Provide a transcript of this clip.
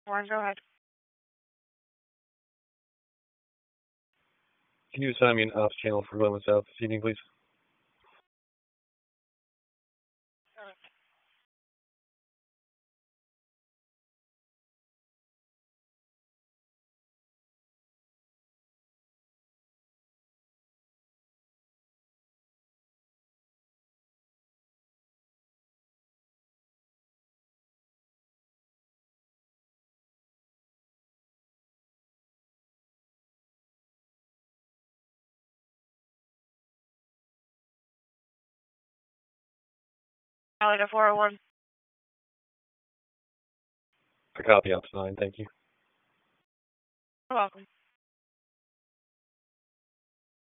Warren, go ahead. Can you assign me an ops channel for Glenwood South this evening, please? Alley to 401. I copy ops 9, thank you. You're welcome.